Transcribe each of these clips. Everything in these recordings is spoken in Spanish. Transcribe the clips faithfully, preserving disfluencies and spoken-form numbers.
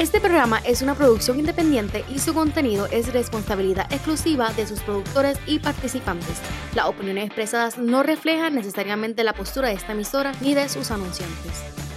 Este programa es una producción independiente y su contenido es responsabilidad exclusiva de sus productores y participantes. Las opiniones expresadas no reflejan necesariamente la postura de esta emisora ni de sus anunciantes.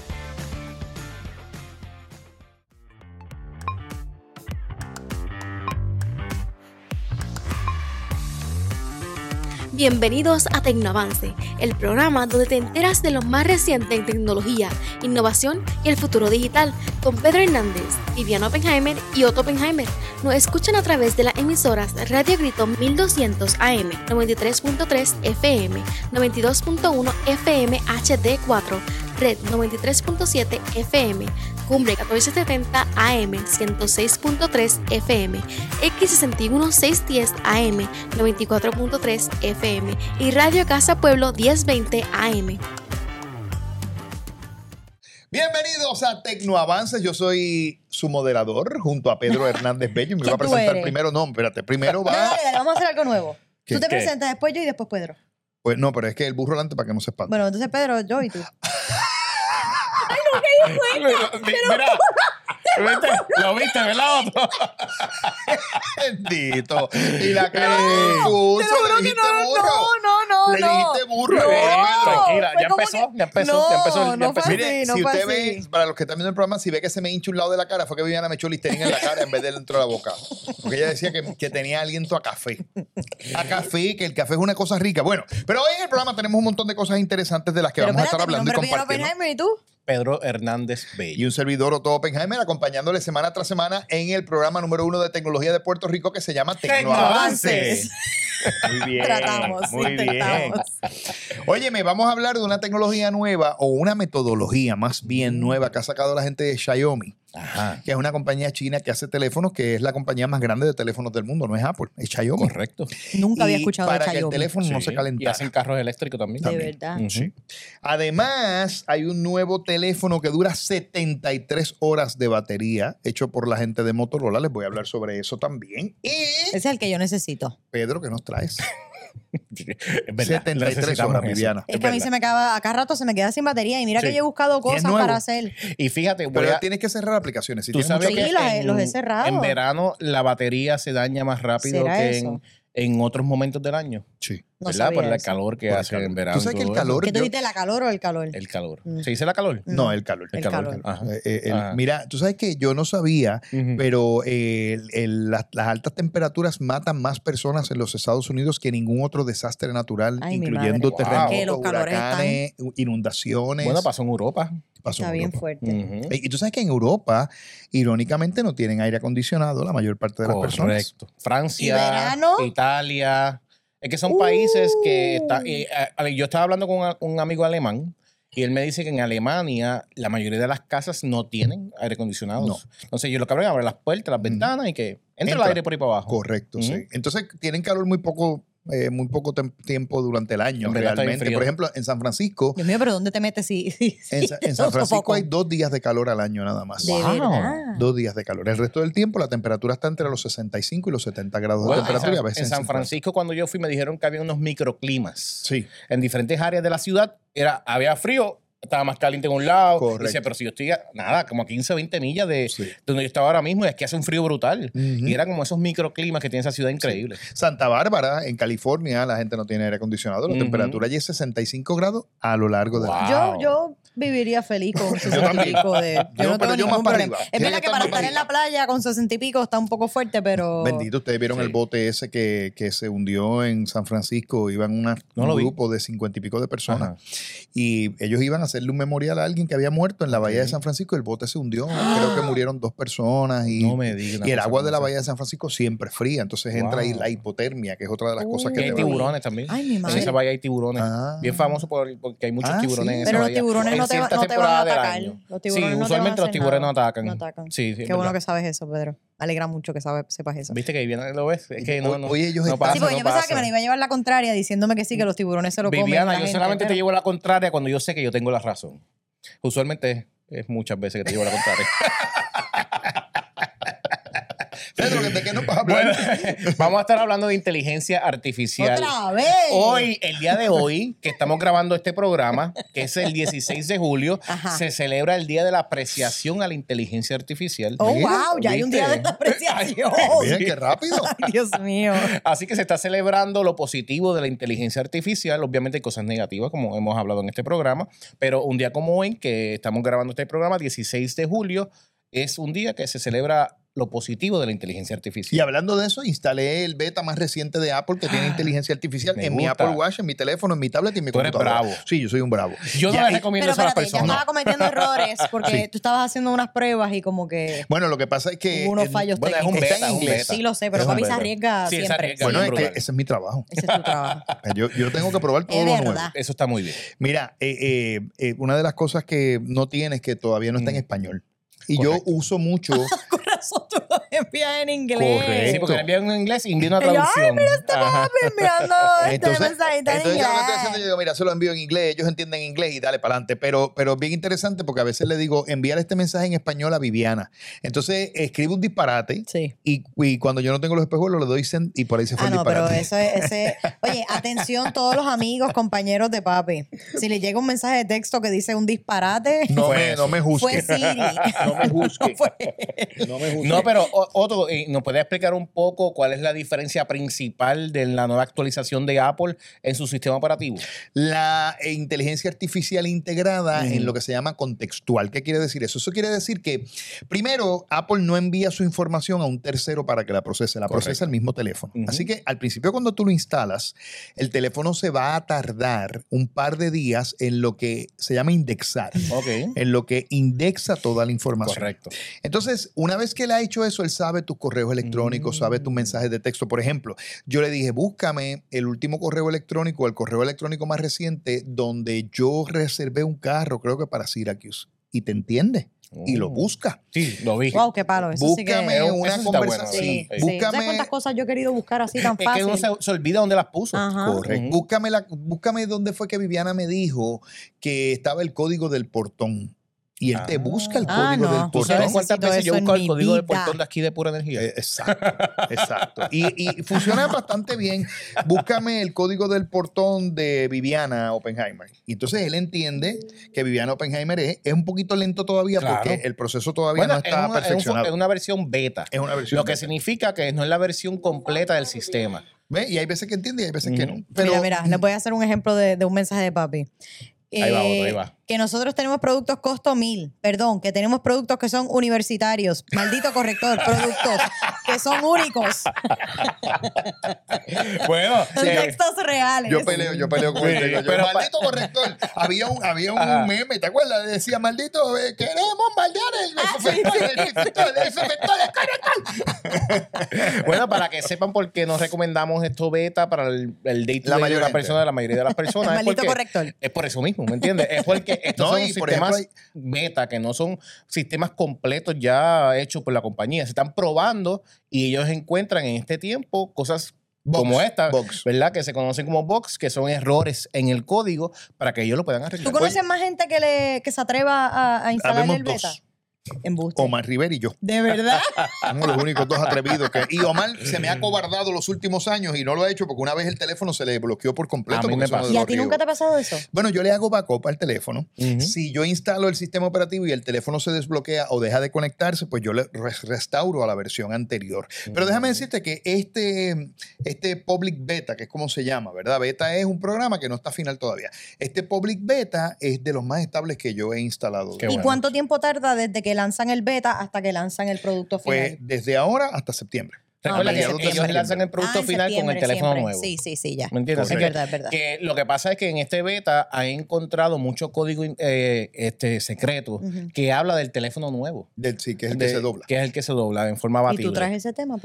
Bienvenidos a Tecnoavance, el programa donde te enteras de lo más reciente en tecnología, innovación y el futuro digital, con Pedro Hernández, Viviana Oppenheimer y Otto Oppenheimer. Nos escuchan a través de las emisoras Radio Grito mil doscientos A M, noventa y tres punto tres F M, noventa y dos punto uno F M H D cuatro, Red noventa y tres punto siete F M, Cumbre catorce setenta A M, ciento seis punto tres F M, X sesenta y uno seiscientos diez A M, noventa y cuatro punto tres F M y Radio Casa Pueblo mil veinte A M. Bienvenidos a Tecnoavances. Yo soy su moderador junto a Pedro Hernández Bello. Me iba a presentar primero. No, espérate. Primero va. No, dale, dale, vamos a hacer algo nuevo. ¿Qué? Tú te ¿Qué? presentas después yo y después Pedro. Pues no, pero es que el burro delante para que no se espante. Bueno, entonces Pedro, yo y tú. Ay, no, que yo cuenta. Mira, ¿viste? Lo viste, ¿verdad, Otto? Bendito. Y la cara de confuso. Te lo juro Le que dijiste no, burro. no, no, no, Le no. dijiste burro. No. Tranquila, Fue ya como empezó, que- ya empezó, No, ya empezó, ya no empezó. fue Mire, así, no si fue usted así. ve, para los que están viendo el programa, si ve que se me hincha un lado de la cara, fue que Viviana me echó Listerine en la cara en vez de dentro de la boca. Porque ella decía que, que tenía aliento a café. A café, que el café es una cosa rica. Bueno, pero hoy en el programa tenemos un montón de cosas interesantes de las que Pero vamos a estar espérate, mi hablando y nombre es Viviana compartiendo. Oppenheimer, ¿y tú? Pedro Hernández Bello. Y un servidor, Otto Oppenheimer, acompañándole semana tras semana en el programa número uno de tecnología de Puerto Rico que se llama Tecnoavances. Muy bien. Tratamos, muy intentamos. bien. Óyeme, vamos a hablar de una tecnología nueva o una metodología más bien nueva que ha sacado la gente de Xiaomi, Ajá. que es una compañía china que hace teléfonos, que es la compañía más grande de teléfonos del mundo, no es Apple, es Xiaomi. Correcto. Nunca había Y escuchado para de que el Xiaomi. teléfono no Sí, se y calentara. hacen carros eléctricos también. De También. verdad. Ujú. Sí. Además, hay un nuevo teléfono que dura setenta y tres horas de batería, hecho por la gente de Motorola. Les voy a hablar sobre eso también. Y Ese es el que yo necesito. Pedro, ¿qué nos traes? Es verdad, setenta y tres necesitamos horas, eso. Viviana. Es que a mí verdad. se me acaba, acá rato se me queda sin batería y mira Sí. que yo he buscado cosas nuevo. para hacer. Y fíjate, voy Pero a, tienes que cerrar aplicaciones. Si tú tienes sabes mucho- Sí, que los he- en, los he cerrado. en verano la batería se daña más rápido ¿Será que eso? en, en otros momentos del año. Sí. No ¿Verdad? sabía Por el eso. calor que Por el hace calor. en verano. Tú sabes y que el todo eso. calor- ¿Qué tú yo- dijiste, la calor o el calor? El calor. Mm. ¿Se dice la calor? No, el calor. El El calor. calor. Ajá. Eh, eh, el- Ajá. mira, tú sabes que yo no sabía, Ujú. pero eh, el- el- las, las altas temperaturas matan más personas en los Estados Unidos que ningún otro desastre natural, Ay, mi incluyendo madre. Wow. terremotos, Que los calores huracanes, inundaciones. Bueno, pasó en Europa. Pasó Está en bien Europa. fuerte. Ujú. Y tú sabes que en Europa, irónicamente, no tienen aire acondicionado la mayor parte de las personas. Correcto. Francia, ¿Y verano? Italia. Es que son países que... Uh. Está, eh, a- a- yo estaba hablando con un, un amigo alemán y él me dice que en Alemania la mayoría de las casas no tienen aire acondicionado. No. Entonces ellos lo que abren, abren las puertas, las ventanas y que entre Entra. el aire por ahí para abajo. Correcto, Ujú. sí. Entonces tienen calor muy poco, eh, muy poco tem- tiempo durante el año, En verdad está bien realmente. frío. Por ejemplo, en San Francisco, Dios mío, pero ¿dónde te metes si, si, en, si Sa- en San yo Francisco sofoco? hay dos días de calor al año nada más. De Wow. verdad. Dos días de calor. El resto del tiempo la temperatura está entre los sesenta y cinco y los setenta grados Bueno, de en temperatura y a San, veces en San cincuenta. Francisco cuando yo fui me dijeron que había unos microclimas. Sí. En diferentes áreas de la ciudad era, había frío, estaba más caliente en un lado. Correcto. Dice, pero si yo estoy a, nada, como a quince o veinte millas de Sí. donde yo estaba ahora mismo, y es que hace un frío brutal. Ujú. Y era como esos microclimas que tiene esa ciudad increíble. Santa Bárbara, en California, la gente no tiene aire acondicionado. La Ujú. temperatura allí es sesenta y cinco grados a lo largo del Wow. año. Yo, yo viviría feliz con sesenta y también. pico de... Yo, Yo, no pero tengo yo más ningún para problema. arriba. Es Tiene verdad que que estar para más estar en la playa con sesenta y pico está un poco fuerte, pero... Bendito, ustedes vieron Sí. el bote ese que, que se hundió en San Francisco. Iban una, No un lo vi. grupo de cincuenta y pico de personas. Ajá. Y ellos iban a hacerle un memorial a alguien que había muerto en la bahía de San Francisco. El bote se hundió. Creo que murieron dos personas. Y, No me digas una y el cosa agua como de la esa. bahía de San Francisco siempre es fría. Entonces entra ahí Wow. la hipotermia, que es otra de las Uy. cosas Y que hay te va- tiburones también. Ay, mi En madre. esa bahía hay tiburones. Ah. Bien famoso por, porque hay muchos Ah, tiburones sí. en esa Pero los bahía. tiburones En no te, va- ciertas no te van a temporadas del atacar. año. Los Sí, tiburones no te van a usualmente los hacer tiburones no nada. atacan. No atacan. Sí, sí, es Qué bueno verdad. que sabes eso, Pedro. Me alegra mucho que sabes, sepas eso. ¿Viste que Viviana lo ves? Es que no, no, Oye, ellos no están- pasa, Sí, porque no yo pensaba pasa. que me la iba a llevar la contraria diciéndome que sí, que los tiburones se lo comen. Viviana, la yo gente, solamente te pero- llevo la contraria cuando yo sé que yo tengo la razón. Usualmente es muchas veces que te llevo la contraria. Pedro, ¿de qué nos vas a hablar? Bueno, vamos a estar hablando de inteligencia artificial. ¡Otra vez! Hoy, el día de hoy, que estamos grabando este programa, que es el dieciséis de julio, Ajá. se celebra el Día de la Apreciación a la Inteligencia Artificial. Oh, Mira, wow, ya hay un día de ¿viste? apreciación. Miren qué rápido. Ay, Dios mío. Así que se está celebrando lo positivo de la inteligencia artificial. Obviamente hay cosas negativas, como hemos hablado en este programa, pero un día como hoy, que estamos grabando este programa, dieciséis de julio, es un día que se celebra lo positivo de la inteligencia Y artificial. hablando de eso, instalé el beta más reciente de Apple que tiene inteligencia artificial Me en mi gusta. Apple Watch, en mi teléfono, en mi tablet y en mi Tú eres computadora. bravo. Sí, yo soy un bravo. Yo no Ya, les y- recomiendo Pero eso a las espérate, ya personas. estaba cometiendo errores porque Sí. tú estabas haciendo unas pruebas y como que Bueno, lo que pasa es que... hubo unos en- fallos bueno, es un técnicos. Está beta, en es un inglés. beta. Sí, lo sé, pero Es un papi se beta. arriesga Sí, se siempre. arriesga. Bueno, es brutal. que ese es mi trabajo. Ese es tu trabajo. Yo, yo tengo que probar todo Es lo nuevo. verdad. Eso está muy bien. Mira, eh, eh, eh, una de las cosas que no tienes que todavía no está en Mm. español. Y Correcto. yo uso mucho... Con razón tú lo envías en inglés. Correcto. Sí, porque le envían en inglés y envían una Y yo, traducción. ay, mira este Ajá. papi enviando este Entonces, mensajito en entonces yo lo que estoy inglés. haciendo, yo digo, mira, se lo envío en inglés, ellos entienden inglés y dale para adelante. Pero, pero bien interesante porque a veces le digo, enviar este mensaje en español a Viviana. Entonces escribe un disparate Sí. y, y cuando yo no tengo los espejuelos le doy send y por ahí se fue Ah, el no, pero disparate. eso es ese. Oye, atención todos los amigos, compañeros de papi. Si le llega un mensaje de texto que dice un disparate, No Fue me, eso. no me fue juzgue. Siri. No me juzgue. No fue. No me juzgue. No, pero o- Otto, eh, ¿nos puede explicar un poco cuál es la diferencia principal de la nueva actualización de Apple en su sistema operativo? La eh, inteligencia artificial integrada Ujú. en lo que se llama contextual. ¿Qué quiere decir eso? Eso quiere decir que, primero, Apple no envía su información a un tercero para que la procese, la Correcto. procesa el mismo teléfono. Ujú. Así que al principio cuando tú lo instalas, el teléfono se va a tardar un par de días en lo que se llama indexar, Ok. en lo que indexa toda la información. Correcto. Entonces, una vez que él ha hecho eso, él sabe tus correos electrónicos, Mm. sabe tus mensajes de texto. Por ejemplo, yo le dije, búscame el último correo electrónico, el correo electrónico más reciente, donde yo reservé un carro, creo que para Syracuse. Y te entiende. Y lo Oh. busca. Sí, lo vi. Wow, qué palo. Eso sí que. Búscame Eso una está bueno, conversación. Sí, sí. sí. Búscame. ¿Sabes cuántas cosas yo he querido buscar así tan Es fácil? que uno se, se olvida dónde las puso. Ajá. Correcto. Ujú. Búscame, la, búscame dónde fue que Viviana me dijo que estaba el código del portón. Y él te Ah. busca el Ah, código no. del ¿Tú portón. sabes cuántas necesito veces yo eso en busco el mi código de vida. portón de aquí de Pura Energía? Eh, Exacto, exacto. Y, y funciona bastante bien. Búscame el código del portón de Viviana Oppenheimer. Y entonces él entiende que Viviana Oppenheimer es, es un poquito lento todavía Claro. porque el proceso todavía Bueno, no es está una, es un- perfeccionado. es una versión beta. Es una versión Lo que beta. significa que no es la versión completa del sistema. ¿Ve? Y hay veces que entiende y hay veces que Ujú. no. Pero, mira, mira, les voy a hacer un ejemplo de, de un mensaje de papi. Ahí va Eh, otro, ahí va. Que nosotros tenemos productos costo mil, perdón, que tenemos productos que son universitarios, maldito corrector, productos que son únicos, Bueno, son eh, textos reales. Yo peleo, yo peleo con Sí, el yo, pero pa- maldito corrector. Había un, había un Ajá. meme, ¿te acuerdas? Decía, maldito, eh, queremos bombardear el Ah, sí, desinfector, el desinfector, el desinfector, el corrector. bueno, para que sepan por qué nos recomendamos esto beta para el, el day to La day de mayoría la de persona, de la mayoría de las personas. es Maldito porque- corrector. Es por eso mismo, ¿me entiendes? Es porque estos No, son y por sistemas ejemplo, beta, que no son sistemas completos ya hechos por la compañía. Se están probando y ellos encuentran en este tiempo cosas Bugs, como esta, bugs. ¿verdad? Que se conocen como bugs, que son errores en el código para que ellos lo puedan ¿Tú arreglar. conoces más gente que, le, que se atreva a, a instalar Habemos el beta? dos. Embuste. Omar Rivera y yo. ¿De verdad? Somos los únicos dos atrevidos que. Y Omar se me ha cobardado los últimos años y no lo ha hecho porque una vez el teléfono se le bloqueó por completo. A mí porque me eso no pasa. lo ¿Y a ti riego. nunca te ha pasado eso? Bueno, yo le hago backup al teléfono. Ujú. Si yo instalo el sistema operativo y el teléfono se desbloquea o deja de conectarse, pues yo le res- restauro a la versión anterior. Pero déjame decirte que este, este Public Beta, que es como se llama, ¿verdad? Beta es un programa que no está final todavía. Este Public Beta es de los más estables que yo he instalado. Qué ¿Y bueno. cuánto tiempo tarda desde que lanzan el beta hasta que lanzan el producto final? Pues desde ahora hasta septiembre. Recuerda Ah, que ok, ellos septiembre. lanzan el producto Ah, en final con el septiembre teléfono siempre. nuevo. Sí, sí, sí, ya. ¿Me entiendes? Así Es que, verdad, es verdad. que lo que pasa es que en este beta ha encontrado mucho código eh, este, secreto Ujú. que habla del teléfono nuevo. Del, sí, que es el que De- se dobla. Que es el que se dobla en forma ¿Y batible. tú traes ese tema, Pedro?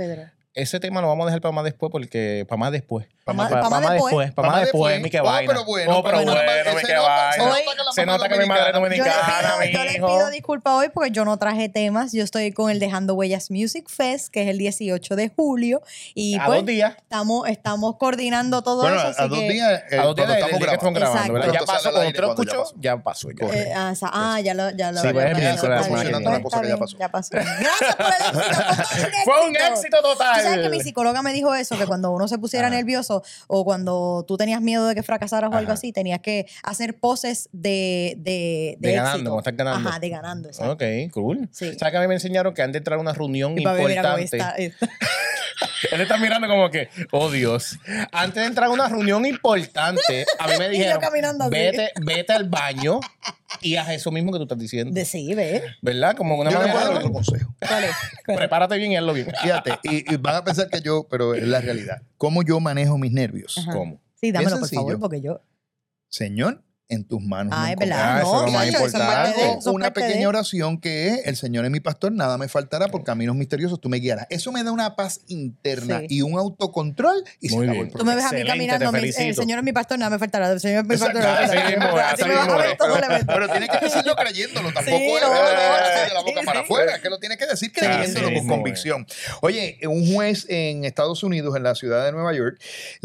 ese tema lo vamos a dejar para más después, porque para más después. Pa' más- Pa- pa' más pa' después. Para más después, después. mi que Oh, vaina. pero bueno, Oh, pero pero bueno, bueno, mi se que nota- vaina. se nota que la Se mamá nota que mi madre es Yo les, dominicana, pido, mi yo les hijo. pido disculpas hoy porque yo no traje temas. Yo estoy con el Dejando Huellas Music Fest, que es el dieciocho de julio. Y A pues, dos días. Estamos, estamos coordinando todo Bueno, eso. a, Así a dos que, días, eh, A dos días cuando de- estamos de que estamos grabando. grabando, ¿verdad? Exacto. Ya Esto sale pasó, al cuando aire usted lo cuando ya escuchó, pasó. ya pasó. ya. eh, ah, sa- ah, ya lo, ya lo. Sí, pues, ya- es ya- miércoles, está la semana bien, que pues, viene. Cosa que ya está pasó. bien, ya pasó. Gracias por el éxito. Fue todo Fue un éxito total. Tú sabes que mi psicóloga me dijo eso, que cuando uno se pusiera Ajá. nervioso o cuando tú tenías miedo de que fracasaras o algo Ajá. así, tenías que hacer poses de, de, De ganando, éxito. como estar ganando. Ajá, de ganando, exacto. Ok, cool. Sí. ¿Sabes que a mí me enseñaron que antes de entrar a una reunión Y papi, mira cómo importante? está. Él está mirando como que, oh Dios. Antes de entrar a una reunión importante, a mí me yo dijeron, caminando así. vete, vete al baño y haz eso mismo que tú estás diciendo. De sí, ¿ves? ¿Verdad? Como una Yo le voy a manera dar de... otro consejo. ¿Cuál es? ¿Cuál es? Prepárate bien y hazlo bien. Fíjate, y, y van a pensar que yo, pero es la realidad. ¿Cómo yo manejo mis nervios? Ajá. ¿Cómo? Sí, dámelo, por sencillo. favor, porque yo... Señor, en tus manos. Ah, me es encomiendo. verdad. Ah, eso No, es lo más chacho, eso es importante. parte de- Hago eso es una parte de- pequeña oración que es: el Señor es mi pastor, nada me faltará, por caminos misteriosos tú me guiarás. Eso me da una paz interna Sí. y un autocontrol y Muy se acabó bien. el Tú problema. me ves a mí Excelente, caminando, te mi- el felicito. Señor es mi pastor, nada me faltará. El Señor es mi pastor, Exacto, nada me así faltará. mismo, Así así me vas a mismo ver es. todo el evento. Pero tienes que decirlo creyéndolo, tampoco Sí, es no, lo que no, decir de la sí, boca sí. para afuera, es que lo tienes que decir Sí, creyéndolo sí, con sí. convicción. Oye, un juez en Estados Unidos, en la ciudad de Nueva York,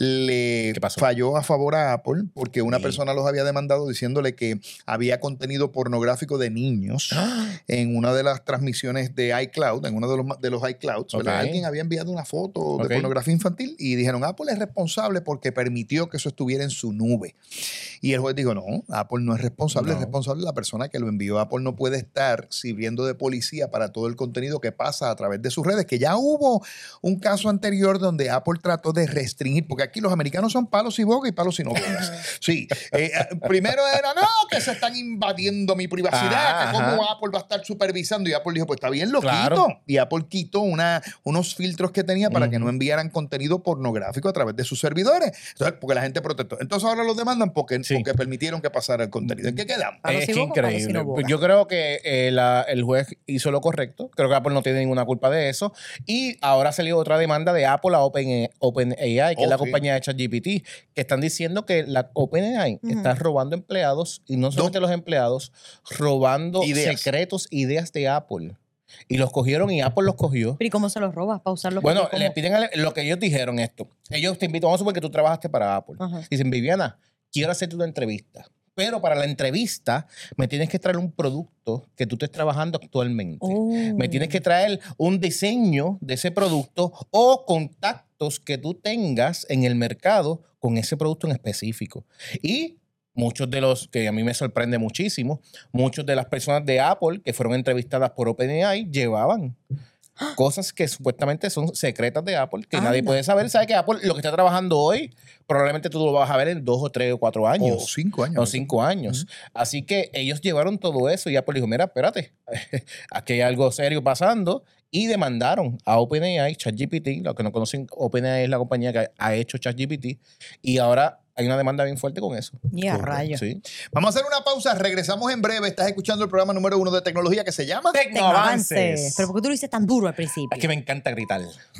le ¿Qué pasó? falló a favor a Apple porque una Sí. persona los había demandado diciéndole que había contenido pornográfico de niños en una de las transmisiones de iCloud, en uno de los, de los iClouds, ¿verdad? Ok. Alguien había enviado una foto Ok. de pornografía infantil y dijeron, Apple es responsable porque permitió que eso estuviera en su nube. Y el juez dijo, no, Apple no es responsable, No. es responsable la persona que lo envió. Apple no puede estar sirviendo de policía para todo el contenido que pasa a través de sus redes, que ya hubo un caso anterior donde Apple trató de restringir, porque aquí los americanos son palos y bogas y palos y no bogas. Sí, eh, eh, primero era, no, que se están invadiendo mi privacidad, Ajá, que cómo ajá. Apple va a estar supervisando. Y Apple dijo, pues está bien, lo Claro. quito. Y Apple quitó una, unos filtros que tenía para que no Ujú. enviaran contenido pornográfico a través de sus servidores. Entonces, porque la gente protestó. Entonces ahora los demandan porque, Sí. porque permitieron que pasara el contenido. ¿En qué quedamos? Palos Es y que boca, palos y increíble. no boca. Yo creo que eh, la- el juez hizo lo correcto. Creo que Apple no tiene ninguna culpa de eso. Y ahora salió otra demanda de Apple a Open, OpenAI, que Oh, es la sí. compañía de ChatGPT, que están diciendo que la OpenAI Ujú. está robando empleados y no solamente los empleados, robando Ideas. secretos, ideas de Apple. Y los cogieron y Apple los cogió. Pero ¿y cómo se los robas para usarlos? Bueno, ¿Cómo? le piden a- lo que ellos dijeron esto. Ellos te invitan, vamos a suponer que tú trabajaste para Apple. Ajá. Dicen, Viviana, quiero hacerte una entrevista. Pero para la entrevista me tienes que traer un producto que tú estés trabajando actualmente. Oh. Me tienes que traer un diseño de ese producto o contactos que tú tengas en el mercado con ese producto en específico. Y muchos de los, que a mí me sorprende muchísimo, muchos de las personas de Apple que fueron entrevistadas por OpenAI llevaban cosas que supuestamente son secretas de Apple, que nadie Anda. puede saber. Sabe que Apple, lo que está trabajando hoy, probablemente tú lo vas a ver en dos o tres o cuatro años. O cinco años. No, cinco años. Así que ellos llevaron todo eso y Apple dijo, mira, espérate, aquí hay algo serio pasando. Y demandaron a OpenAI, ChatGPT. Los que no conocen, OpenAI es la compañía que ha hecho ChatGPT. Y ahora hay una demanda bien fuerte con eso. Y a rayos. Sí. Vamos a hacer una pausa, regresamos en breve. Estás escuchando el programa número uno de tecnología que se llama Tecnoavances. Pero ¿por qué tú lo dices tan duro al principio? Es que me encanta gritar.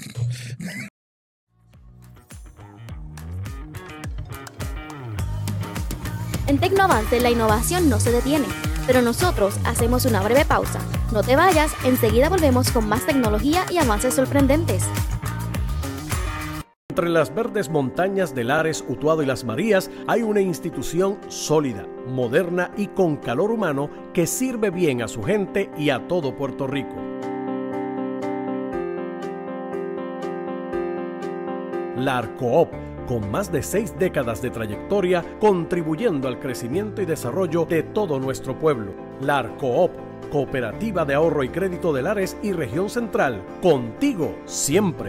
En Tecnoavance la innovación no se detiene, pero nosotros hacemos una breve pausa. No te vayas, enseguida volvemos con más tecnología y avances sorprendentes. Entre las verdes montañas de Lares, Utuado y Las Marías hay una institución sólida, moderna y con calor humano que sirve bien a su gente y a todo Puerto Rico. La Arcoop, con más de seis décadas de trayectoria, contribuyendo al crecimiento y desarrollo de todo nuestro pueblo. La Arcoop, Cooperativa de Ahorro y Crédito de Lares y Región Central, contigo siempre.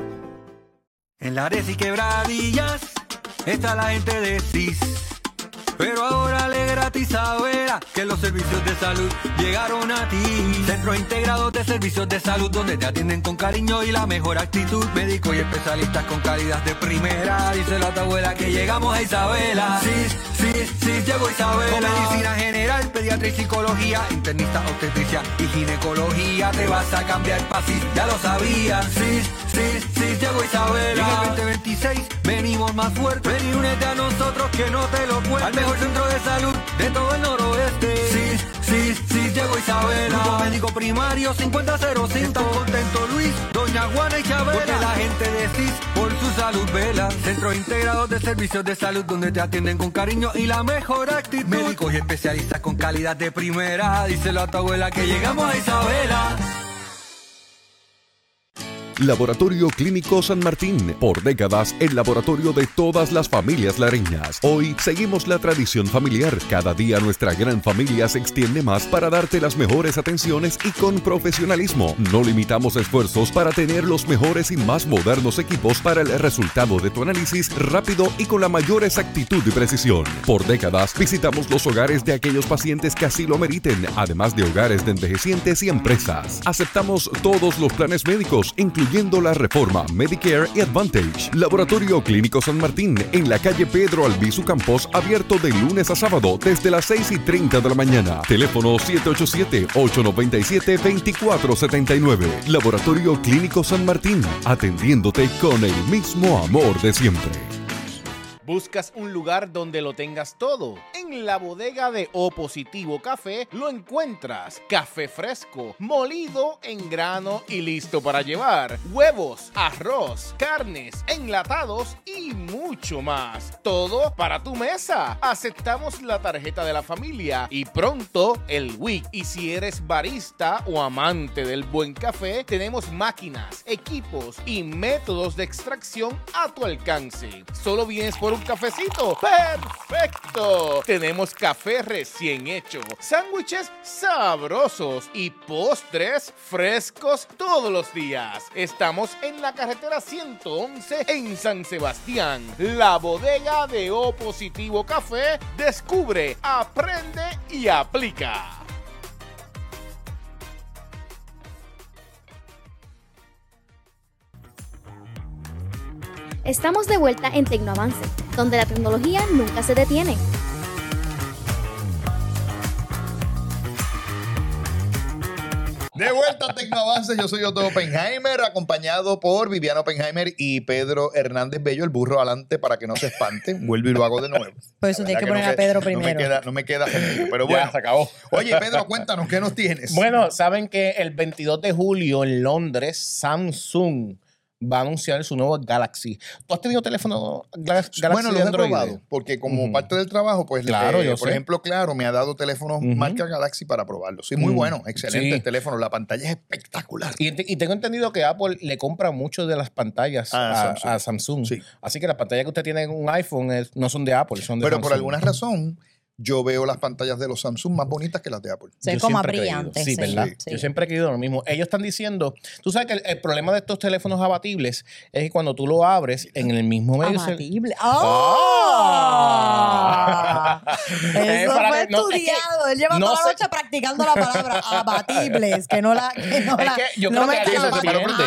En Lares y Quebradillas está la gente de C I S, Pero ahora alegrate Isabela, que los servicios de salud llegaron a ti. Centros integrados de servicios de salud, donde te atienden con cariño y la mejor actitud. Médicos y especialistas con calidad de primera. Díselo a tu abuela que llegamos a Isabela. Sí, sí, sí, llegó Isabela. Con medicina general, pediatría y psicología, internista, obstetricia y ginecología. Te vas a cambiar pa' sí, ya lo sabías. Sí, sí, sí, llegó Isabela. En el veinte veintiséis venimos más fuerte. Ven y únete a nosotros que no te lo cuento. Al mejor centro de salud de todo el noroeste. Sí, sí, sí, llegó Isabela. Grupo médico primario cincuenta cero cinco. Están contentos Luis, Doña Juana y Chabela. Porque la gente de C I S por su salud vela. Centros integrados de servicios de salud, donde te atienden con cariño y la mejor actitud. Médicos y especialistas con calidad de primera. Díselo a tu abuela que llegamos a Isabela. Laboratorio Clínico San Martín, por décadas el laboratorio de todas las familias lareñas. Hoy seguimos la tradición familiar. Cada día nuestra gran familia se extiende más para darte las mejores atenciones y con profesionalismo. No limitamos esfuerzos para tener los mejores y más modernos equipos para el resultado de tu análisis rápido y con la mayor exactitud y precisión. Por décadas visitamos los hogares de aquellos pacientes que así lo meriten, además de hogares de envejecientes y empresas. Aceptamos todos los planes médicos, incluyendo la reforma Medicare y Advantage. Laboratorio Clínico San Martín, en la calle Pedro Albizu Campos, abierto de lunes a sábado desde las seis y treinta de la mañana. Teléfono siete ocho siete, ocho nueve siete, dos cuatro siete nueve. Laboratorio Clínico San Martín, atendiéndote con el mismo amor de siempre. ¿Buscas un lugar donde lo tengas todo? En la bodega de O Positivo Café lo encuentras. Café fresco, molido en grano y listo para llevar. Huevos, arroz, carnes, enlatados y mucho más. Todo para tu mesa. Aceptamos la tarjeta de la familia y pronto el W I C. Y si eres barista o amante del buen café, tenemos máquinas, equipos y métodos de extracción a tu alcance. Solo vienes por un cafecito. ¡Perfecto! Tenemos café recién hecho, sándwiches sabrosos y postres frescos todos los días. Estamos en la carretera ciento once en San Sebastián. La bodega de O Positivo Café. Descubre, aprende y aplica. Estamos de vuelta en Tecnoavance, donde la tecnología nunca se detiene. De vuelta a Tecnoavance, yo soy Otto Oppenheimer, acompañado por Viviana Oppenheimer y Pedro Hernández Bello, el burro adelante para que no se espante. Vuelvo y lo hago de nuevo. Por eso tienes que, que poner no a Pedro no primero. Me queda, no me queda remedio, pero bueno. Ya, se acabó. Oye, Pedro, cuéntanos, ¿qué nos tienes? Bueno, saben que el veintidós de julio en Londres, Samsung va a anunciar su nuevo Galaxy. ¿Tú has tenido teléfono Galaxy Bueno, los he Android? probado, porque como Uh-huh. parte del trabajo, pues, Claro, eh, yo por sé. ejemplo, Claro, me ha dado teléfonos Uh-huh. marca Galaxy para probarlos. Sí, muy Mm, bueno, excelente sí. teléfono. La pantalla es espectacular. Y, y tengo entendido que Apple le compra mucho de las pantallas Ah, a, Samsung. a Samsung. Sí. Así que las pantallas que usted tiene en un iPhone es- no son de Apple, son de Pero Samsung. por alguna razón, yo veo las pantallas de los Samsung más bonitas que las de Apple. Se ve Yo como más siempre he creído. brillante. Sí, ¿verdad? sí. Yo siempre he creído lo mismo. Ellos están diciendo, tú sabes que el, el problema de estos teléfonos abatibles es que cuando tú lo abres en el mismo medio... se- Abatible. ¡Ah! ¡Ah! Eh, Eso para fue que- no, es que estudiado. Él lleva no toda sé- la noche practicando la palabra abatibles, que no la... Que no Es la que yo no creo me que queda eso se mal. entiende.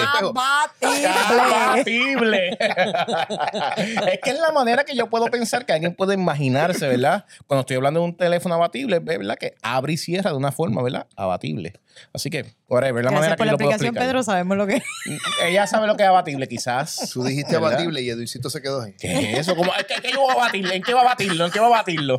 Abatible. Abatible. Es que es la manera que yo puedo pensar que alguien puede imaginarse, ¿verdad? Cuando estoy hablando de un teléfono abatible, ¿verdad? Que abre y cierra de una forma, ¿verdad? Abatible. Así que, whatever, la manera Gracias por que la yo lo puedo explicación, explicar. Pedro. Sabemos lo que es. Ella sabe lo que es abatible, quizás. Tú dijiste ¿Verdad? abatible y Eduicito se quedó ahí. ¿Qué es eso? ¿Cómo? ¿Qué, qué yo voy a batirle? ¿En qué va a batirlo? ¿En qué va a batirlo?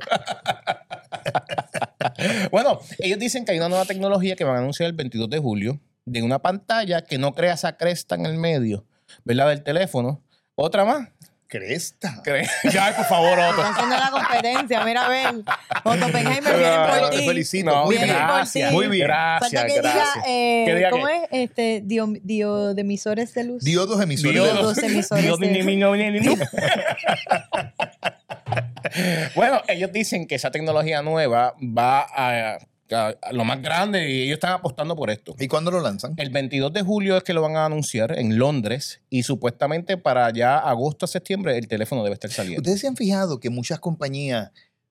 Bueno, ellos dicen que hay una nueva tecnología que van a anunciar el veintidós de julio de una pantalla que no crea esa cresta en el medio, ¿verdad? Del teléfono. Otra más. Cresta. Cre- Ya, por favor, Está otro. haciendo la competencia. Mira, a ver. Otto Oppenheimer viene Ah, por Te ti. felicito. No, muy bien, bien. gracias. por ti. Muy bien. Gracias, Falta que gracias. diga, eh, Que diga ¿cómo qué? es? Este, dio, dio de emisores de luz. Diodos emisores. Diodos. de luz. Dos emisores Dios, de- ni, ni, ni, ni, ni. Bueno, ellos dicen que esa tecnología nueva va a, a- a lo más grande y ellos están apostando por esto. ¿Y cuándo lo lanzan? El veintidós de julio es que lo van a anunciar en Londres y supuestamente para ya agosto a septiembre el teléfono debe estar saliendo. Ustedes se han fijado que muchas compañías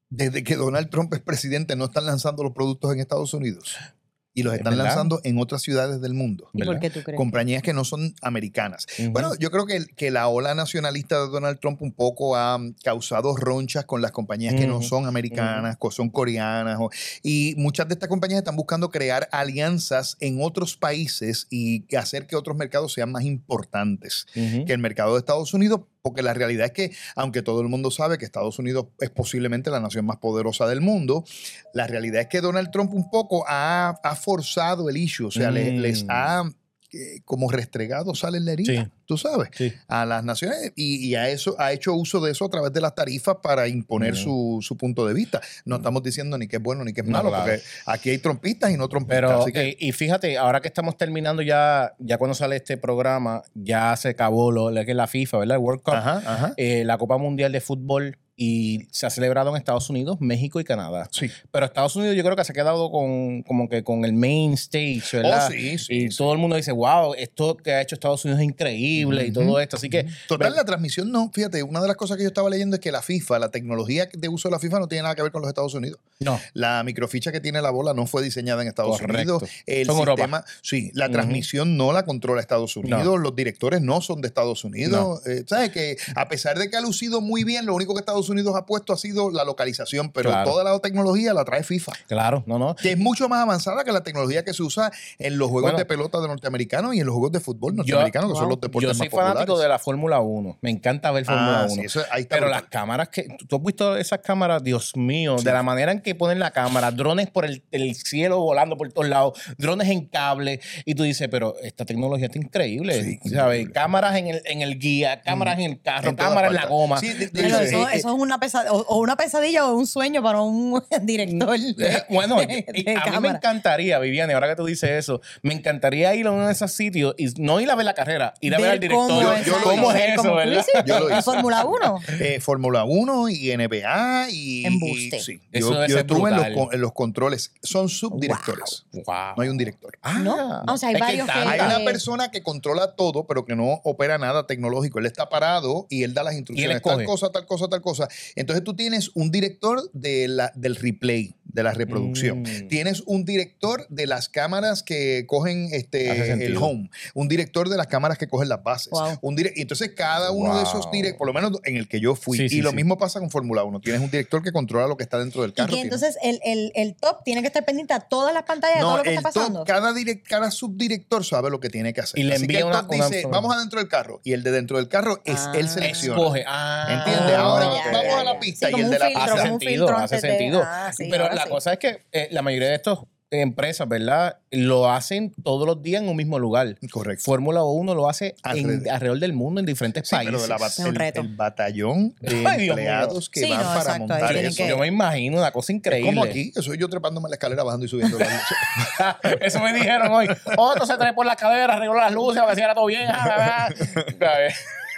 desde que Donald Trump es presidente, no están lanzando los productos en Estados Unidos. Y los ¿Es están verdad? lanzando en otras ciudades del mundo. ¿Y por qué tú crees? Compañías que no son americanas. Ujú. Bueno, yo creo que, que la ola nacionalista de Donald Trump un poco ha um, causado ronchas con las compañías que no Ujú. son americanas, que son coreanas. o- y muchas de estas compañías están buscando crear alianzas en otros países y hacer que otros mercados sean más importantes Ujú. que el mercado de Estados Unidos, porque la realidad es que, aunque todo el mundo sabe que Estados Unidos es posiblemente la nación más poderosa del mundo, la realidad es que Donald Trump un poco ha, ha forzado el issue, o sea, le- Mm. les ha eh, como restregado, sale en la herida, Sí. tú sabes, Sí. a las naciones y, y a eso ha hecho uso de eso a través de las tarifas para imponer Mm. su, su punto de vista. No estamos diciendo ni que es bueno ni que es No, malo, claro. porque aquí hay trompistas y no trompistas. Pero, así que, eh, y fíjate, ahora que estamos terminando ya, ya cuando sale este programa, ya se acabó lo, lo que es la FIFA, ¿verdad? El World Cup, ajá, ajá. eh, la Copa Mundial de Fútbol, y se ha celebrado en Estados Unidos, México y Canadá. Sí. Pero Estados Unidos yo creo que se ha quedado con, como que con el main stage, ¿verdad? Oh, sí, sí, y sí. todo el mundo dice, wow, esto que ha hecho Estados Unidos es increíble y Ujú. todo esto. Así que, Total, la transmisión no. Fíjate, una de las cosas que yo estaba leyendo es que la FIFA, la tecnología de uso de la FIFA no tiene nada que ver con los Estados Unidos. no. La microficha que tiene la bola no fue diseñada en Estados Correcto. Unidos. El Son Europa. sistema, sí, la Ujú. transmisión no la controla Estados Unidos. No. Los directores no son de Estados Unidos. Eh, ¿Sabes? Que a pesar de que ha lucido muy bien, lo único que Estados Unidos ha puesto ha sido la localización, pero Claro. toda la tecnología la trae FIFA. Claro, no, no. Que es mucho más avanzada que la tecnología que se usa en los juegos Bueno, de pelota de norteamericanos y en los juegos de fútbol yo- norteamericanos, que son wow. los deportes Yo soy más populares. fanático de la Fórmula uno. Me encanta ver Fórmula Ah, uno. sí, eso- ahí está Pero brutal. las cámaras que. ¿Tú has visto esas cámaras? Dios mío, Sí. de la manera en que ponen la cámara, drones por el, el cielo volando por todos lados, drones en cable. Y tú dices, pero esta tecnología está increíble. Sí, ¿Sabes? increíble. Cámaras en el, en el guía, cámaras en el carro, En todas cámaras en la partes. goma. Sí, de- de- Pero Sí, eso, eh, eso es una pesadilla, o, o una pesadilla o un sueño para un director. Eh, Bueno, de- y de a mí me cámara. encantaría, Viviane, ahora que tú dices eso, me encantaría ir a uno de esos sitios y no ir a ver la carrera, ir a ver, al director. cómo, Yo- yo exacto, lo ¿Cómo hice. es ver eso, cómo tú verdad? hiciste Yo lo en hice. Fórmula uno. Eh, Fórmula uno y N B A y. Embuste. y- sí. Eso Yo, debe yo ser estuve en los, brutal. con- en los controles. Son subdirectores. Wow. No hay un director. Ah, ¿No? O sea, hay es que varios que- tanta- Hay una Eh, persona que controla todo, pero que no opera nada tecnológico. Él está parado y él da las instrucciones. Tal escoge. cosa, tal cosa, tal cosa. Entonces tú tienes un director de la, del replay, de la reproducción. Mm. Tienes un director de las cámaras que cogen Hace este, el sentido. home. Un director de las cámaras que cogen las bases. Wow. Un dire- y entonces cada uno de esos Wow. directores, por lo menos en el que yo fui, Sí, y sí, lo sí. mismo pasa con Fórmula uno. Tienes un director que controla lo que está dentro del Y carro. que tienes- entonces el, el, el top tiene que estar pendiente a todas las pantallas de todo no, lo que el está pasando. top, cada, direct- cada subdirector sabe lo que tiene que hacer. Y le Así que envía el una- top una dice, información. vamos adentro del carro. Y el de dentro del carro es Ah. él selecciona. Escoge. Ah, ¿Entiendes? Ahora ya, vamos ya, a la ya. pista Sí, y como el un de la filtro, hace como un sentido, filtro hace antes de- sentido. Ah, sí, Pero ahora la sí. cosa es que eh, la mayoría de estos empresas, ¿verdad? Lo hacen todos los días en un mismo lugar. Correcto. Fórmula uno lo hace en- Alrededor. alrededor del mundo, en diferentes Sí, países. pero de la bat- Es un el, reto. el batallón de Ay, Dios mío. empleados que Sí, van no, para exacto, montar ahí tienen eso. que- Yo me imagino una cosa Es increíble. como aquí, que soy yo trepándome la escalera, bajando y subiendo la luz. Eso me dijeron hoy. Otro se trae por la cadera, arregló las luces, a ver si era todo bien. Ah, ¿sabes?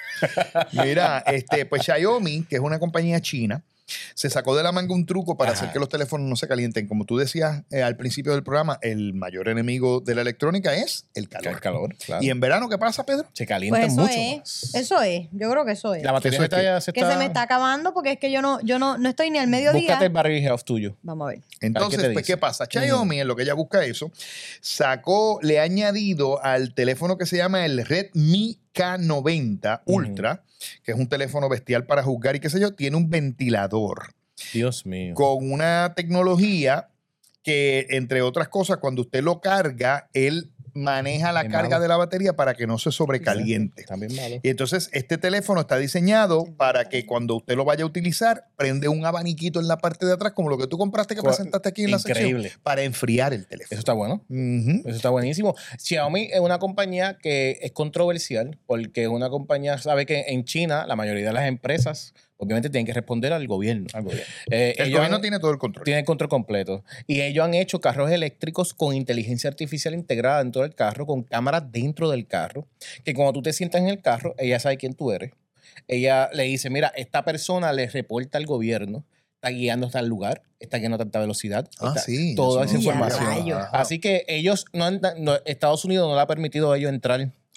Mira, este, pues Xiaomi, que es una compañía china, se sacó de la manga un truco para Ajá. hacer que los teléfonos no se calienten. Como tú decías eh, al principio del programa, el mayor enemigo de la electrónica es el calor. El calor, claro. ¿Y en verano qué pasa, Pedro? Se calientan Pues eso mucho es, más. eso es, yo creo que eso es. La batería Eso se es está, que- se Que está- se me está acabando porque es que yo no, yo no, no estoy ni al mediodía. Búscate el battery health tuyo. Vamos a ver. Entonces, ¿qué te pues, dice? ¿qué pasa? Xiaomi, en lo que ella busca eso, sacó, le ha añadido al teléfono que se llama el Redmi K noventa Ultra, que es un teléfono bestial para jugar y qué sé yo, tiene un ventilador Dios mío. con una tecnología que, entre otras cosas, cuando usted lo carga, él maneja la Es carga malo. de la batería para que no se sobrecaliente. También malo. Y entonces este teléfono está diseñado para que cuando usted lo vaya a utilizar, prende un abaniquito en la parte de atrás, como lo que tú compraste que Co- presentaste aquí en la increíble. sección, para enfriar el teléfono. Eso está bueno. Ujú. Eso está buenísimo. Xiaomi es una compañía que es controversial porque es una compañía, sabe que en China la mayoría de las empresas obviamente tienen que responder al gobierno. Eh, El ellos gobierno han- tiene todo el control. tiene el control completo. Y ellos han hecho carros eléctricos con inteligencia artificial integrada dentro del carro, con cámaras dentro del carro, que cuando tú te sientas en el carro, ella sabe quién tú eres. Ella le dice, mira, esta persona le reporta al gobierno, está guiando hasta el lugar, está guiando a tanta velocidad, Ah, está- sí. toda eso esa no Ya, sabía. información. rayos. Ajá. Así que ellos, no, han- no- Estados Unidos no le ha permitido a ellos entrar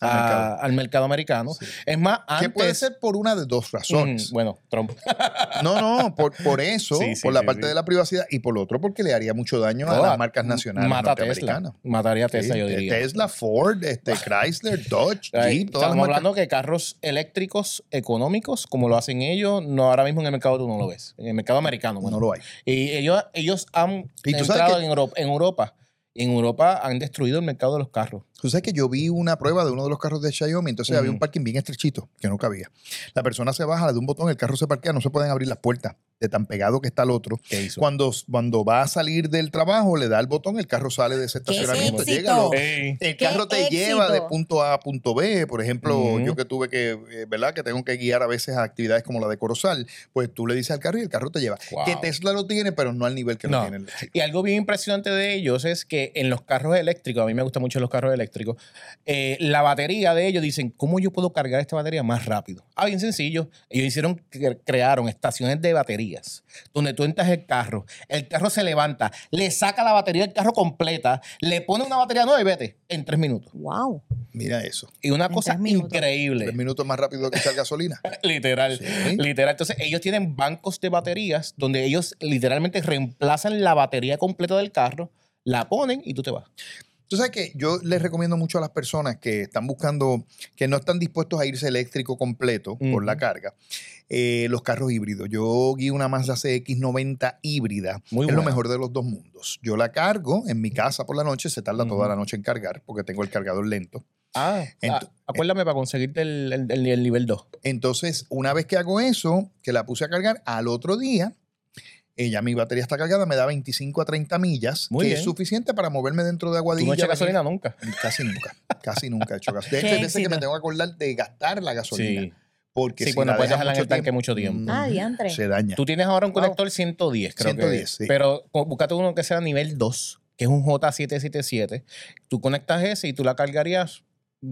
al a- mercado. al mercado americano. Sí. Es más, Que antes... puede ser por una de dos razones. Mm, bueno, Trump. No, no, por, por eso, Sí, sí, por la sí, parte sí. de la privacidad y por lo otro porque le haría mucho daño a Oh, las marcas nacionales Mata a Tesla. norteamericanas. Mataría a Tesla, Sí, yo diría. Tesla, Ford, este, Chrysler, Dodge, Ay, Jeep, todas las Estamos marcas. hablando que carros eléctricos económicos, como lo hacen ellos, no ahora mismo en el mercado tú no lo ves. En el mercado americano, bueno. No lo hay. Y ellos, ellos han ¿Y tú sabes entrado que- en, Europa, en Europa. En Europa han destruido el mercado de los carros. Tú sabes que yo vi una prueba de uno de los carros de Xiaomi, entonces Ujú. había un parking bien estrechito, que no cabía. La persona se baja, le da un botón, el carro se parquea, no se pueden abrir las puertas de tan pegado que está el otro. ¿Qué hizo? Cuando, cuando va a salir del trabajo, le da el botón, el carro sale de ese ¡Qué estacionamiento. éxito! Llega, lo- Ey. el ¡Qué carro te éxito! lleva de punto A a punto B. Por ejemplo, Ujú. yo que tuve que, eh, ¿verdad? Que tengo que guiar a veces a actividades como la de Corozal, pues tú le dices al carro y el carro te lleva. Wow. Que Tesla lo tiene, pero no al nivel que lo No. tiene el Jeep. Y algo bien impresionante de ellos es que en los carros eléctricos, a mí me gustan mucho los carros eléctricos, eh, la batería de ellos dicen, ¿cómo yo puedo cargar esta batería más rápido? Ah, bien sencillo. Ellos hicieron, cre- crearon estaciones de baterías, donde tú entras el carro, el carro se levanta, le saca la batería del carro completa, le pone una batería nueva y vete en tres minutos. Wow. Mira eso. Y una En cosa tres minutos. increíble. Tres minutos más rápido que echar gasolina. Literal, Sí. literal. Entonces, ellos tienen bancos de baterías donde ellos literalmente reemplazan la batería completa del carro, la ponen y tú te vas. Tú sabes que yo les recomiendo mucho a las personas que están buscando, que no están dispuestos a irse eléctrico completo por Ujú. la carga, eh, los carros híbridos. Yo guío una Mazda C X noventa híbrida. Muy es lo buena. mejor de los dos mundos. Yo la cargo en mi casa por la noche, se tarda toda Ujú. la noche en cargar porque tengo el cargador lento. Ah, Ent- ah, acuérdame para conseguirte el, el- el- el nivel dos. Entonces, una vez que hago eso, que la puse a cargar, al otro día, eh, ya mi batería está cargada, me da veinticinco a treinta millas, Muy que bien. es suficiente para moverme dentro de Tú Aguadilla. no echas venir- gasolina nunca. Casi nunca, casi nunca he hecho gasolina. De Qué hecho, hay veces que éxito. me tengo que acordar de gastar la gasolina. Sí. Porque Sí, si pues no la puedes dejas dejarla en mucho el tanque mucho tiempo. Ah, diantre. se daña. Tú tienes ahora un Wow. conector ciento diez, creo ciento que diez, sí. Pero co- búscate uno que sea nivel dos, que es un J setecientos setenta y siete. Tú conectas ese y tú la cargarías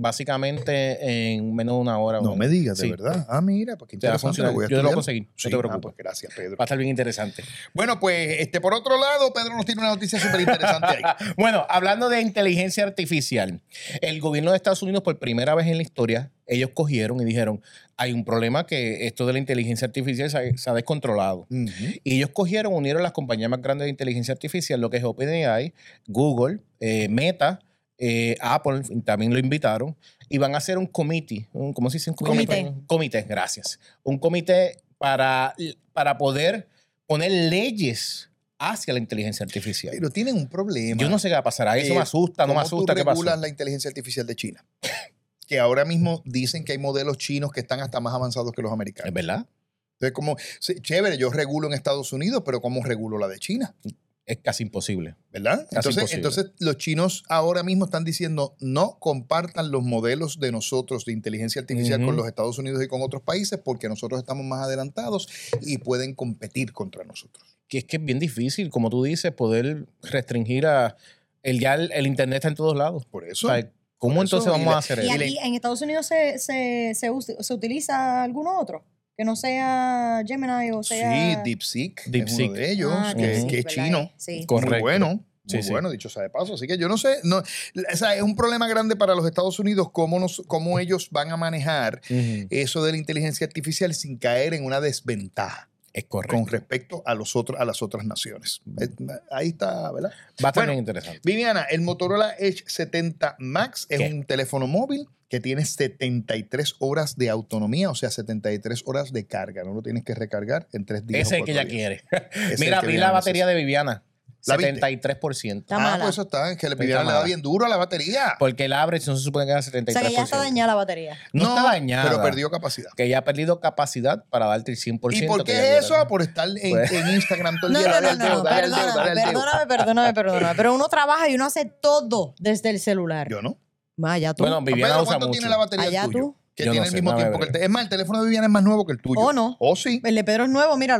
básicamente en menos de una hora. No o- me digas, de Sí. verdad. Ah, mira, pues qué Te va a interesante. funcionar. Lo voy a Yo te lo estudiar. conseguí, no Sí, te ah, preocupes. pues gracias, Pedro. Va a estar bien interesante. Bueno, pues este por otro lado, Pedro nos tiene una noticia súper interesante ahí. Bueno, hablando de inteligencia artificial, el gobierno de Estados Unidos por primera vez en la historia, ellos cogieron y dijeron, hay un problema que esto de la inteligencia artificial se ha, se ha descontrolado. Ujú. Y ellos cogieron, unieron las compañías más grandes de inteligencia artificial, lo que es OpenAI, Google, eh, Meta, eh, Apple, también lo invitaron, y van a hacer un comité, un, ¿cómo se dice? Un Comité. Un comité, gracias. Un comité para, para poder poner leyes hacia la inteligencia artificial. Pero tienen un problema. Yo no sé qué va a pasar. Ahí eso Eh, me asusta, no me ¿Cómo tú asusta. ¿Qué regulas pasó? la inteligencia artificial de China? Que ahora mismo dicen que hay modelos chinos que están hasta más avanzados que los americanos. ¿Es verdad? Entonces, como, sí, chévere, yo regulo en Estados Unidos, pero ¿cómo regulo la de China? Es casi imposible. ¿Verdad? Casi Entonces, imposible. entonces, los chinos ahora mismo están diciendo no compartan los modelos de nosotros de inteligencia artificial Ujú. con los Estados Unidos y con otros países porque nosotros estamos más adelantados y pueden competir contra nosotros. Que es que es bien difícil, como tú dices, poder restringir a... El, ya el, el Internet está en todos lados. Por eso. O sea, ¿cómo Por eso, entonces y vamos le- a hacer ¿Y eso? aquí en Estados Unidos se, se, se, us- se utiliza alguno otro? Que no sea Gemini o sea... Sí, DeepSeek, es DeepSeek. uno de ellos, Ah, que, DeepSeek, que es ¿verdad? chino. Sí. Correcto. Muy bueno. Sí, Muy sí. bueno, dicho sea de paso. Así que yo no sé, no, o sea, es un problema grande para los Estados Unidos cómo, nos, cómo ellos van a manejar Ujú. eso de la inteligencia artificial sin caer en una desventaja Es correcto. con respecto a, los otros, a las otras naciones. Eh, Ahí está, ¿verdad? Va a estar Bueno, bien interesante. Viviana, el Motorola Edge setenta Max es ¿Qué? un teléfono móvil que tiene setenta y tres horas de autonomía, o sea, setenta y tres horas de carga. No lo tienes que recargar en tres días. Ese es o el que cuatro ella días. quiere. Ese es Mira, el que vi Viviana la batería necesita. de Viviana. ¿La viste? setenta y tres por ciento. Está Ah, mala. pues eso está, que le Está Viviana le da mala. bien duro a la batería. Porque el average no se supone que era O setenta y sea tres que por ya está ciento. dañada la batería. No, está dañada. Pero perdió capacidad. Que ya ha perdido capacidad para darte el cien por ¿Y ciento. por que qué ya es eso? era. Por estar en, Pues- en Instagram todo el No, día. no, dale no, al no, dedo, no, dale al dedo, perdóname, dale al dedo. perdóname, perdóname, perdóname. Pero uno trabaja y uno hace todo desde el celular. Yo no. Ma, allá tú. Bueno, Viviana Pedro, usa ¿cuánto mucho. tiene la batería Allá el tuyo? tú. Que Yo tiene no el sé, mismo no me tiempo que el breve. te- Es más, el teléfono de Viviana es más nuevo que el tuyo. ¿O no? ¿O sí? El de Pedro es nuevo, míralo.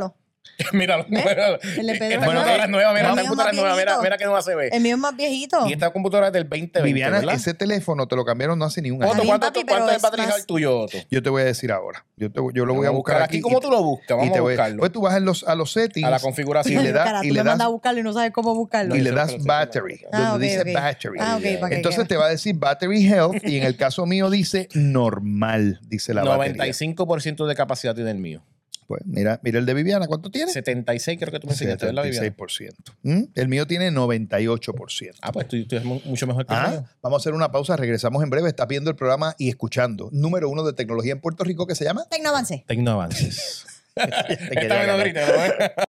Míralo, míralo. El de Pedro Esta Bueno, computadora es nueva, mira, el esta mío computadora es es nueva, más mira, viejito. mira que nueva se ve. El mío es más viejito. Y esta computadora es del veinte veinte, Viviana, ¿verdad? ese teléfono te lo cambiaron no hace ni un año. Otto, bien, ¿cuánto, papi, cuánto pero es batería es más- el tuyo, Otto? Yo te voy a decir ahora. Yo, te, yo lo voy a buscar aquí. ¿Cómo y tú te- lo buscas? y Vamos te a voy- buscarlo. Pues tú vas a los, a los settings. A la configuración. Y le das- Cara, y tú le me das- mandas a buscarlo y no sabes cómo buscarlo. Y le Eso das es lo que battery, se Ah, donde ok, dice ok. battery. Ah, ok, para que Entonces quede. te va a decir battery health y en el caso mío dice normal, dice la noventa y batería. cinco por ciento de capacidad tiene el mío. Pues mira, mira el de Viviana, ¿cuánto tiene? setenta y seis creo que tú me enseñaste, ¿verdad, setenta y seis Viviana? por ciento. ¿Mm? El mío tiene noventa y ocho por ciento. Ah, pues tú, tú eres mu- mucho mejor que el Ah, mío. vamos a hacer una pausa, regresamos en breve. Estás viendo el programa y escuchando. Número uno de tecnología en Puerto Rico que se llama Tecnoavance. Tecnoavances. Te Esta quería vez no ganar. grites, ¿no?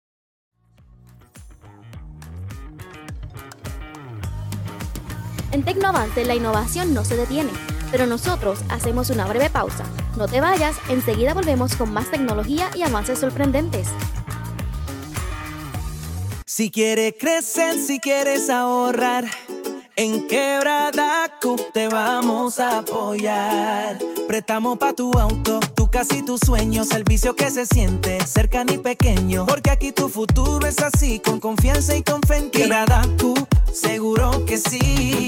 En Tecnoavance la innovación no se detiene, pero nosotros hacemos una breve pausa. No te vayas, enseguida volvemos con más tecnología y avances sorprendentes. Si quieres crecer, si quieres ahorrar, en Quebrada Q te vamos a apoyar. Préstamo pa' tu auto, tu casa y tus sueños, servicio que se siente cercano y pequeño. Porque aquí tu futuro es así, con confianza y con fe en Quebrada Q, seguro que sí.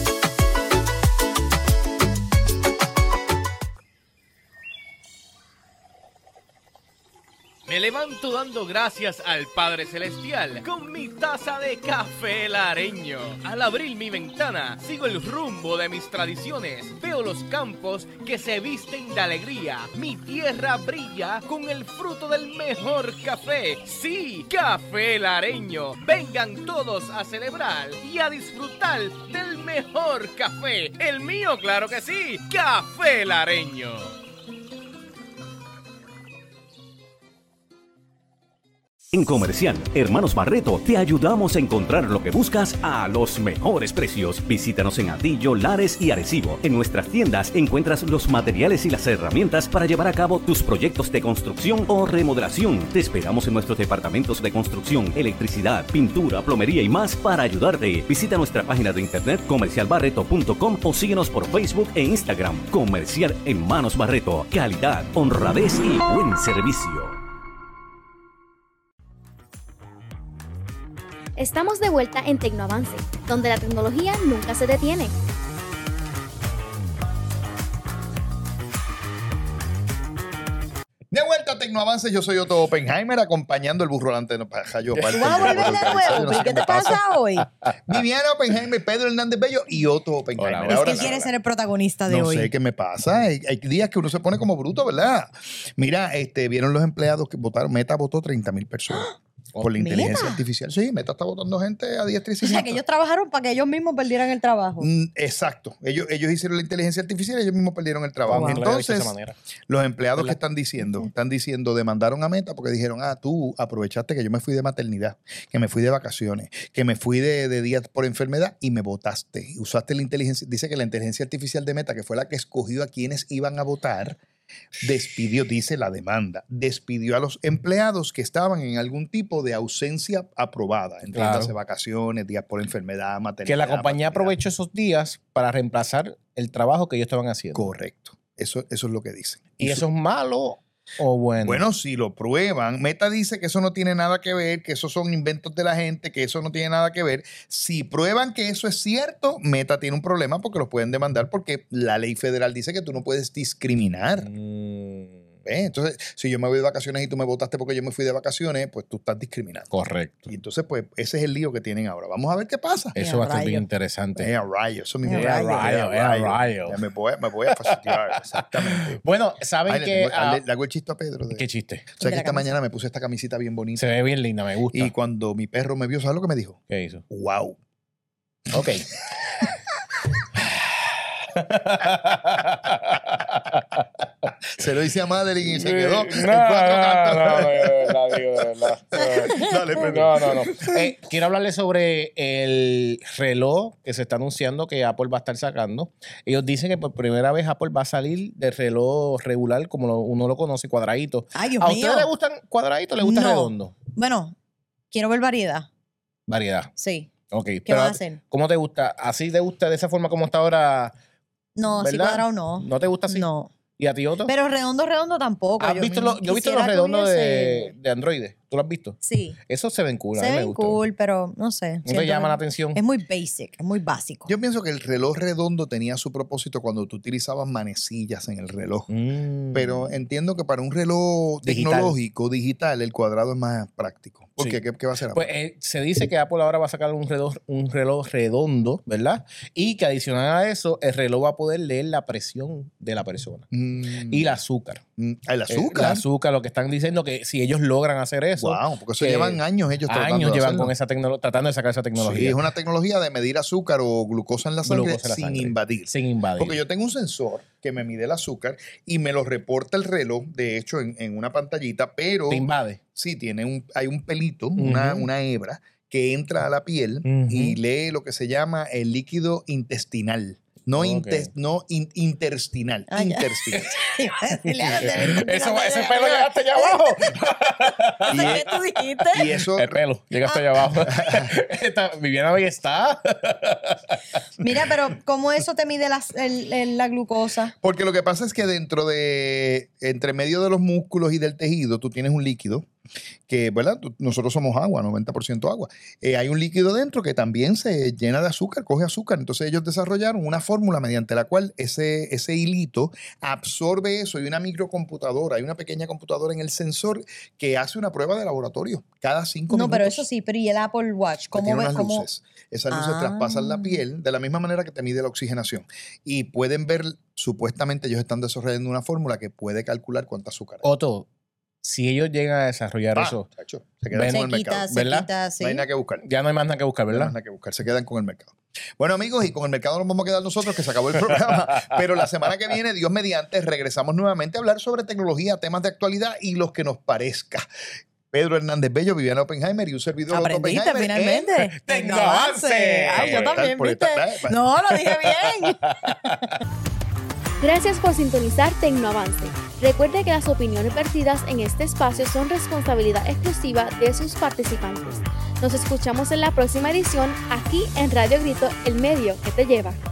Me levanto dando gracias al Padre Celestial con mi taza de café lareño. Al abrir mi ventana, sigo el rumbo de mis tradiciones. Veo los campos que se visten de alegría. Mi tierra brilla con el fruto del mejor café. Sí, café lareño. Vengan todos a celebrar y a disfrutar del mejor café. El mío, claro que sí, café lareño. En Comercial Hermanos Barreto te ayudamos a encontrar lo que buscas a los mejores precios. Visítanos en Atillo, Lares y Arecibo. En nuestras tiendas encuentras los materiales y las herramientas para llevar a cabo tus proyectos de construcción o remodelación. Te esperamos en nuestros departamentos de construcción, electricidad, pintura, plomería y más para ayudarte. Visita nuestra página de internet comercial barreto punto com o síguenos por Facebook e Instagram. Comercial Hermanos Barreto. Calidad, honradez y buen servicio. Estamos de vuelta en Tecnoavance, donde la tecnología nunca se detiene. De vuelta a Tecnoavances, yo soy Otto Oppenheimer, acompañando el burro delante de yo, ¿Tú vas a volver de nuevo? ¿Pero qué te pasa hoy? Viviana Oppenheimer, Pedro Hernández Bello y Otto Oppenheimer. Hola, Es Ahora que sí. quiere ser el protagonista de No hoy. sé qué me pasa. Hay, hay días que uno se pone como bruto, ¿verdad? Mira, este, vieron los empleados que votaron. Meta votó treinta mil personas por la inteligencia ¿Meta? artificial. Sí, Meta está votando gente a diestra y O sea, siniestra. que ellos trabajaron para que ellos mismos perdieran el trabajo. Mm, Exacto. Ellos, ellos hicieron la inteligencia artificial y ellos mismos perdieron el trabajo. Wow. No lo había visto de Entonces, esa manera. los empleados que ¿Verdad? están diciendo, están diciendo, demandaron a Meta porque dijeron, ah, tú aprovechaste que yo me fui de maternidad, que me fui de vacaciones, que me fui de, de días por enfermedad y me votaste. Usaste la inteligencia, dice que la inteligencia artificial de Meta, que fue la que escogió a quienes iban a votar, despidió, dice la demanda, despidió a los empleados que estaban en algún tipo de ausencia aprobada, entiéndase, Claro. vacaciones, días por enfermedad, maternidad. Que la compañía paternidad. aprovechó esos días para reemplazar el trabajo que ellos estaban haciendo. Correcto. Eso, eso es lo que dicen. ¿Y su- eso es malo o bueno? Bueno, si lo prueban, Meta dice que eso no tiene nada que ver, que esos son inventos de la gente, que eso no tiene nada que ver. Si prueban que eso es cierto, Meta tiene un problema porque los pueden demandar porque la ley federal dice que tú no puedes discriminar. Mm, ¿Ves? Entonces, si yo me voy de vacaciones y tú me votaste porque yo me fui de vacaciones, pues tú estás discriminando. correcto. Y entonces, pues, ese es el lío que tienen ahora. Vamos a ver qué pasa. Eso va a estar bien rayo. interesante. Eh, a rayo, eso mismo. Eh, a rayo, eh, a rayo. Ya me voy, me voy a fastidiar, exactamente. Bueno, saben Ay, le, que... tengo- ah, le- le hago el chiste a Pedro. de- ¿Qué chiste? O sea, De que la esta camisa. mañana me puse esta camisita bien bonita. Se ve bien linda, me gusta. Y cuando mi perro me vio, ¿sabes lo que me dijo? ¿Qué hizo? ¡Wow! Ok. Se lo hice a Madeline y se Sí, quedó no, en cuatro no, cantos. no, no, de verdad, digo, de verdad. Dale, Pedro. No, no, no. Eh, quiero hablarles sobre el reloj que se está anunciando que Apple va a estar sacando. Ellos dicen que por primera vez Apple va a salir del reloj regular como lo- uno lo conoce, cuadradito. Ay, Dios ¿A mío. ustedes les gustan cuadraditos o les gusta No. redondo? Bueno, quiero ver variedad. Variedad. Sí. Ok. ¿Qué pero vas a hacer? ¿Cómo te gusta? ¿Así te gusta de esa forma como está ahora? No, si ¿Verdad? cuadrado no. ¿No te gusta así? No. ¿Y a ti, Otto? Pero redondo, redondo tampoco. ¿Has Yo visto me- los, yo he visto quisiera los que redondos de, hubiese- de Android? ¿Tú lo has visto? Sí. Eso se ven cool. a Se mí me ven gusta. cool, pero no sé. ¿No te siento llama que la atención? Es muy basic, es muy básico. Yo pienso que el reloj redondo tenía su propósito cuando tú utilizabas manecillas en el reloj. Mm. Pero entiendo que para un reloj Digital. tecnológico, digital, el cuadrado es más práctico. ¿Por Sí. qué? ¿Qué, qué va a hacer? Pues eh, se dice que Apple ahora va a sacar un reloj, un reloj redondo, ¿verdad? Y que adicional a eso, el reloj va a poder leer la presión de la persona. Mm, Y el azúcar. mm, el Eh, azúcar. El azúcar, lo que están diciendo que si ellos logran hacer eso. Wow, porque eso que llevan años ellos tratando Años de llevan hacerlo. con esa tecnología, tratando de sacar esa tecnología. Sí, es una tecnología de medir azúcar o glucosa en la sangre Glucosa en la sin sangre. invadir. Sin invadir. Porque yo tengo un sensor que me mide el azúcar y me lo reporta el reloj, de hecho, en, en una pantallita, pero Te invade. sí, tiene un, hay un pelito, una, Ujú. una hebra, que entra a la piel Ujú. y lee lo que se llama el líquido intestinal. No, Ok. intes- no in- interstinal, Ah, ya. intersticial. Iba a decirle a Andrés, Eso, no, ese no, pelo no, llega hasta allá abajo. Y, ¿Qué tú dijiste? y eso, El pelo llega hasta allá abajo. Esta- Viviana ahí está. Mira, pero ¿cómo eso te mide las- el- el- la glucosa? porque lo que pasa es que dentro de, entre medio de los músculos y del tejido, tú tienes un líquido que, ¿verdad? Tú- Nosotros somos agua, noventa por ciento agua. Eh, hay un líquido dentro que también se llena de azúcar, coge azúcar. Entonces ellos desarrollaron una fórmula mediante la cual ese, ese hilito absorbe eso. Hay una microcomputadora, hay una pequeña computadora en el sensor que hace una prueba de laboratorio cada cinco No, minutos. pero eso sí, pero ¿y el Apple Watch? Que ¿Cómo tiene ves? unas ¿Cómo? luces. Esas luces Ah. traspasan la piel de la misma manera que te mide la oxigenación. Y pueden ver, supuestamente ellos están desarrollando una fórmula que puede calcular cuánta azúcar hay. Otto, si ellos llegan a desarrollar Ah, eso, chacho, se quedan ven- con el Se quita, mercado. se ¿verdad? quita, sí. No hay nada que buscar. ya no hay más nada que buscar, No hay ¿verdad? más nada que buscar. Se quedan con el mercado. Bueno, amigos, y con el mercado nos vamos a quedar nosotros, que se acabó el programa. Pero la semana que viene, Dios mediante, regresamos nuevamente a hablar sobre tecnología, temas de actualidad y los que nos parezca. Pedro Hernández Bello, Viviana Oppenheimer y un servidor Otto Aprendiste Oppenheimer finalmente. en Tecnoavance. Ay, yo Por también, estar- por ¿viste? estar- No, lo dije bien. Gracias por sintonizar Tecnoavance. Recuerde que las opiniones vertidas en este espacio son responsabilidad exclusiva de sus participantes. Nos escuchamos en la próxima edición aquí en Radio Grito, el medio que te lleva.